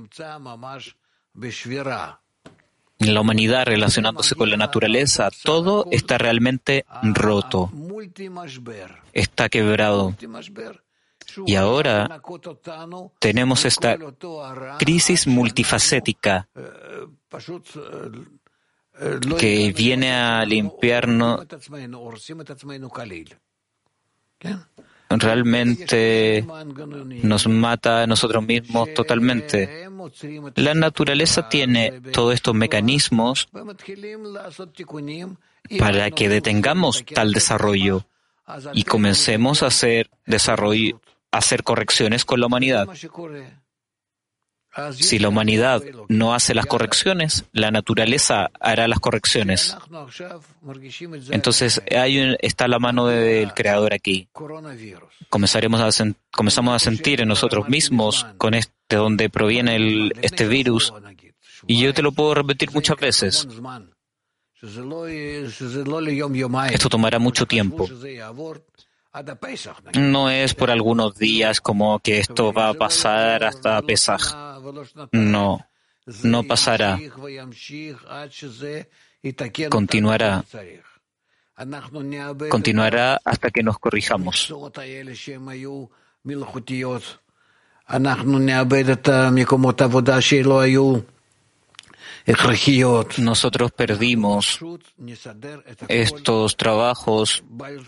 en la humanidad relacionándose con la naturaleza. Todo está realmente roto, está quebrado. Y ahora tenemos esta crisis multifacética que viene a limpiarnos. Realmente nos mata a nosotros mismos totalmente. La naturaleza tiene todos estos mecanismos para que detengamos tal desarrollo y comencemos a hacer correcciones con la humanidad. Si la humanidad no hace las correcciones, la naturaleza hará las correcciones. Entonces, está la mano del Creador aquí. Comenzamos a sentir en nosotros mismos de donde proviene este virus. Y yo te lo puedo repetir muchas veces. Esto tomará mucho tiempo. No es por algunos días como que esto va a pasar hasta Pesaj. No, no pasará. Continuará. Continuará hasta que nos corrijamos. Nosotros perdimos estos trabajos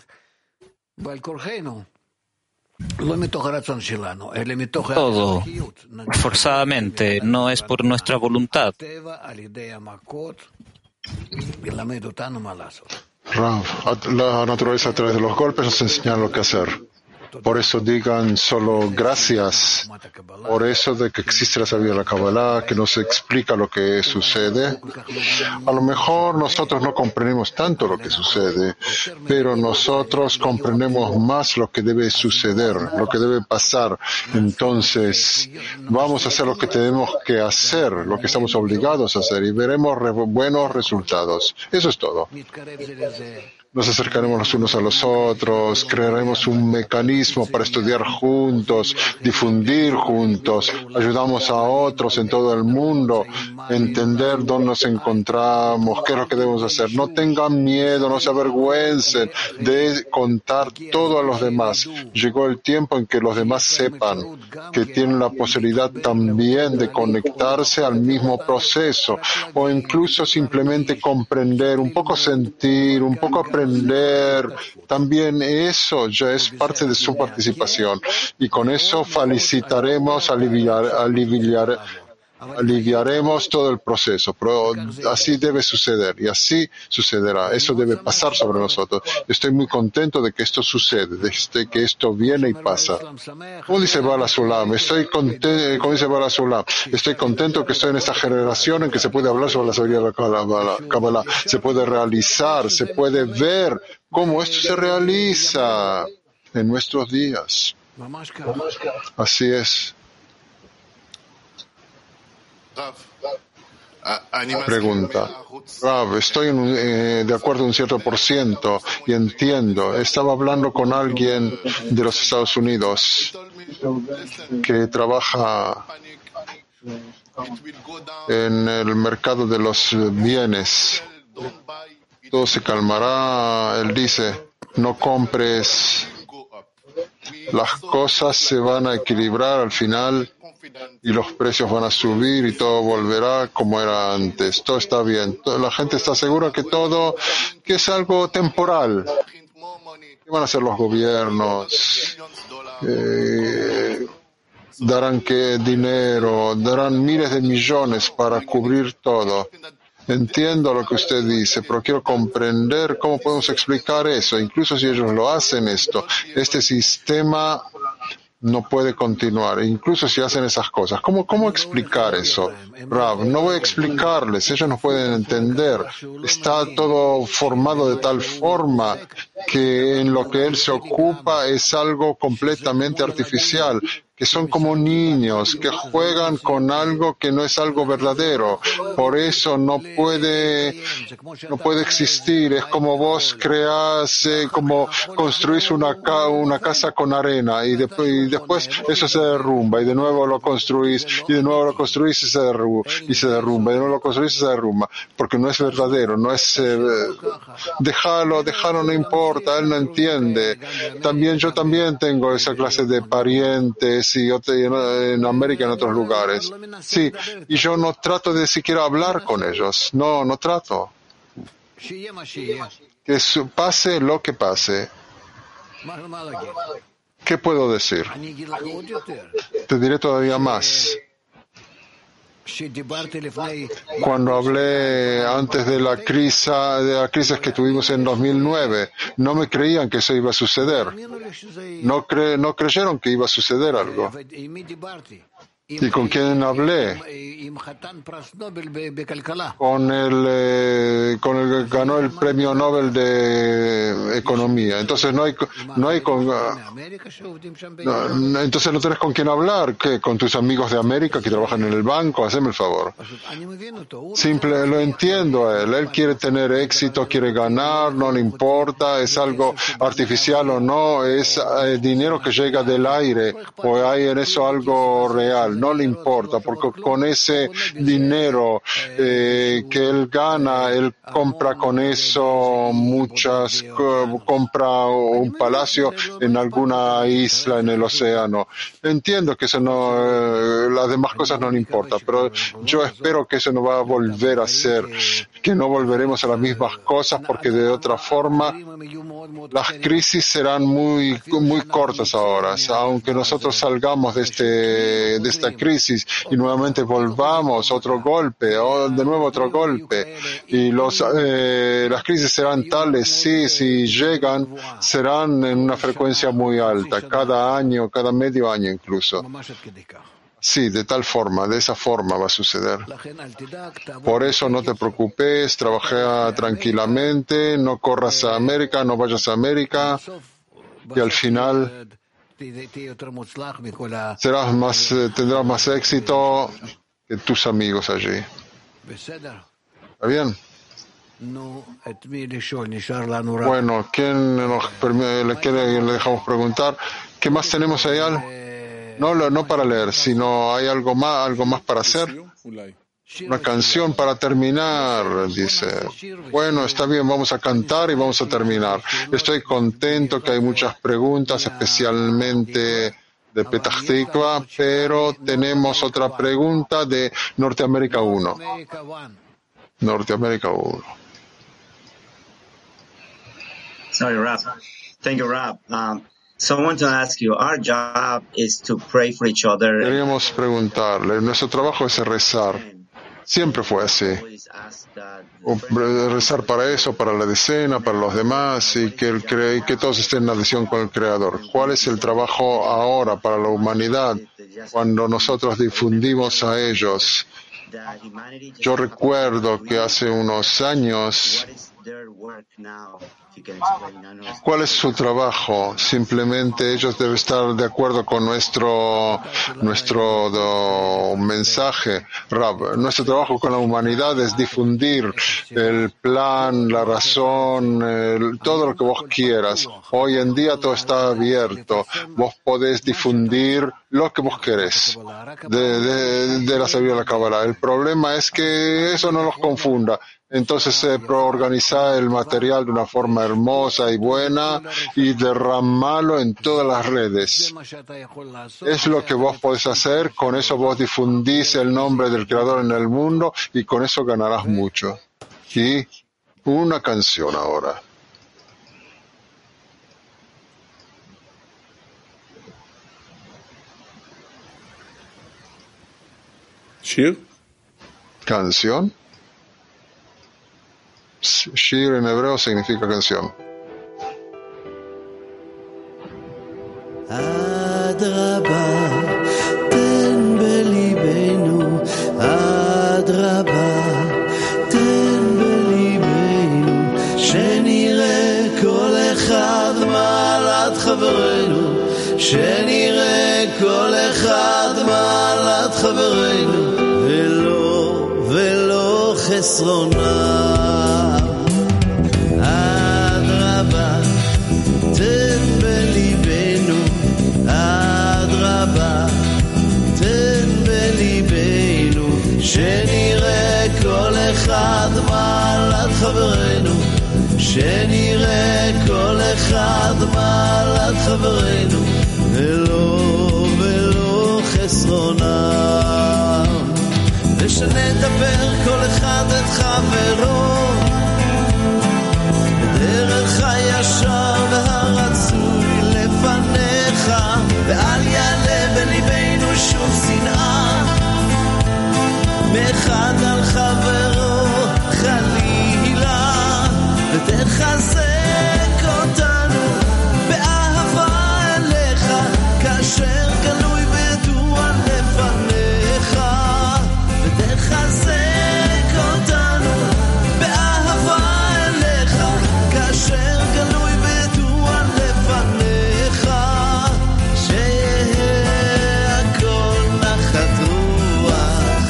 todo forzadamente, no es por nuestra voluntad. Rav, la naturaleza a través de los golpes nos enseña lo que hacer. Por eso digan solo gracias. Por eso de que existe la sabiduría de la Kabbalah, que nos explica lo que sucede. A lo mejor nosotros no comprendemos tanto lo que sucede, pero nosotros comprendemos más lo que debe suceder, lo que debe pasar. Entonces, vamos a hacer lo que tenemos que hacer, lo que estamos obligados a hacer, y veremos buenos resultados. Eso es todo. Nos acercaremos los unos a los otros, crearemos un mecanismo para estudiar juntos, difundir juntos, ayudamos a otros en todo el mundo, entender dónde nos encontramos, qué es lo que debemos hacer. No tengan miedo, no se avergüencen de contar todo a los demás. Llegó el tiempo en que los demás sepan que tienen la posibilidad también de conectarse al mismo proceso, o incluso simplemente comprender, un poco sentir, un poco aprender. También eso ya es parte de su participación, y con eso felicitaremos, aliviaremos todo el proceso, pero así debe suceder y así sucederá. Eso debe pasar sobre nosotros. Estoy muy contento de que esto sucede, de que esto viene y pasa. Como dice Bala Sulam, estoy contento que estoy en esta generación en que se puede hablar sobre la sabiduría de la Kabbalah, se puede realizar, se puede ver cómo esto se realiza en nuestros días. Así es. Pregunta. Rav, estoy de acuerdo un cierto % y entiendo. Estaba hablando con alguien de los Estados Unidos que trabaja en el mercado de los bienes. Todo se calmará. Él dice, no compres. Las cosas se van a equilibrar al final y los precios van a subir y todo volverá como era antes. Todo está bien. La gente está segura que que es algo temporal. ¿Qué van a hacer los gobiernos? Darán dinero, darán miles de millones para cubrir todo. Entiendo lo que usted dice, pero quiero comprender cómo podemos explicar eso. Incluso si ellos lo hacen este sistema no puede continuar, incluso si hacen esas cosas. ¿Cómo explicar eso? Rav, no voy a explicarles, ellos no pueden entender. Está todo formado de tal forma que en lo que él se ocupa es algo completamente artificial, que son como niños que juegan con algo que no es algo verdadero. Por eso no puede existir. Es como vos creás, como construís una casa con arena y después eso se derrumba y de nuevo lo construís y de nuevo lo construís y se derrumba y de nuevo lo construís y se derrumba, porque no es verdadero, no es déjalo, no importa, él no entiende. Yo también tengo esa clase de parientes y en América y en otros lugares. Sí, y yo no trato de siquiera hablar con ellos. No trato. Que pase lo que pase. ¿Qué puedo decir? Te diré todavía más. Cuando hablé antes de la crisis que tuvimos en 2009, no me creían que eso iba a suceder. No creyeron que iba a suceder algo. ¿Y con quién hablé? Con el que ganó el premio Nobel de Economía. Entonces entonces no tenés con quién hablar. ¿Qué? ¿Con tus amigos de América que trabajan en el banco? Haceme el favor. Lo entiendo a él. Él quiere tener éxito, quiere ganar, no le importa, es algo artificial o no, es dinero que llega del aire o hay en eso algo real. No le importa, porque con ese dinero que él gana, él compra con eso compra un palacio en alguna isla en el océano. Entiendo que eso las demás cosas no le importa, pero yo espero que eso no va a volver a ser, que no volveremos a las mismas cosas, porque de otra forma las crisis serán muy cortas ahora. Aunque nosotros salgamos de esta crisis y nuevamente volvamos, otro golpe, o de nuevo otro golpe, y las crisis serán tales, si llegan, serán en una frecuencia muy alta, cada año, cada medio año incluso. Sí, de esa forma va a suceder. Por eso no te preocupes, trabaja tranquilamente, no corras a América, no vayas a América, y al final tendrás más éxito que tus amigos allí. ¿Está bien? Bueno, ¿quién le dejamos preguntar? ¿Qué más tenemos ahí? No para leer, sino hay algo más para hacer. Una canción para terminar, dice. Bueno, está bien, vamos a cantar y vamos a terminar. Estoy contento que hay muchas preguntas, especialmente de Petah Tikva, pero tenemos otra pregunta de Norteamérica 1. Norteamérica 1. Sorry, Rab. Thank you, Rab. So I want to ask you, our job is to pray for each other. Queríamos preguntarle, nuestro trabajo es rezar. Siempre fue así. Rezar para eso, para la decena, para los demás, y que todos estén en adhesión con el Creador. ¿Cuál es el trabajo ahora para la humanidad cuando nosotros difundimos a ellos? Yo recuerdo que hace unos años ¿Cuál es su trabajo? Simplemente ellos deben estar de acuerdo con nuestro mensaje. Rab, nuestro trabajo con la humanidad es difundir el plan, la razón, todo lo que vos quieras. Hoy en día todo está abierto. Vos podés difundir lo que vos querés de la sabiduría de la Kabbalah. El problema es que eso no los confunda. Entonces organizar el material de una forma hermosa y buena y derramarlo en todas las redes. Es lo que vos podés hacer. Con eso vos difundís el nombre del Creador en el mundo y con eso ganarás mucho. Y una canción ahora. Shir. ¿Canción? Shir en hebreo significa canción. Adraba, ten belibenu, adraba, ten belibenu, שנראה כל אחד מעלת חברנו, שנראה כל אחד מעלת חברנו, ולא חסרונה. שנראה כל אחד מעלת חברנו, שנראה כל אחד מעלת חברנו, ולא חסרונה. ושנדבר כל אחד את חברו בדרך הישר והרצוי לפניך, ואל יעלה בליבנו שום שנאה מאחד על חברו חלילה, ותחזק אותנו באהבה אליך, כאשר גלוי וידוע לפניך, ותחזק אותנו באהבה אליך, כאשר גלוי וידוע לפניך, שיהיה הכל נחת רוח,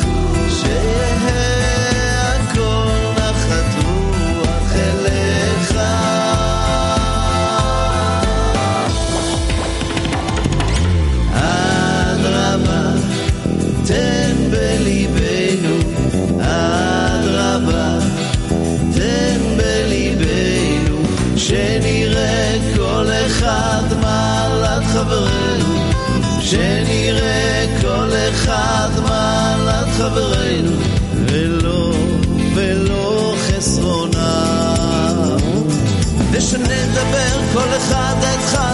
שנראה כל אחד מעלת חברנו, שנראה כל אחד מעלת חברנו, ולא חסרונה. ושנדבר כל אחד את חברנו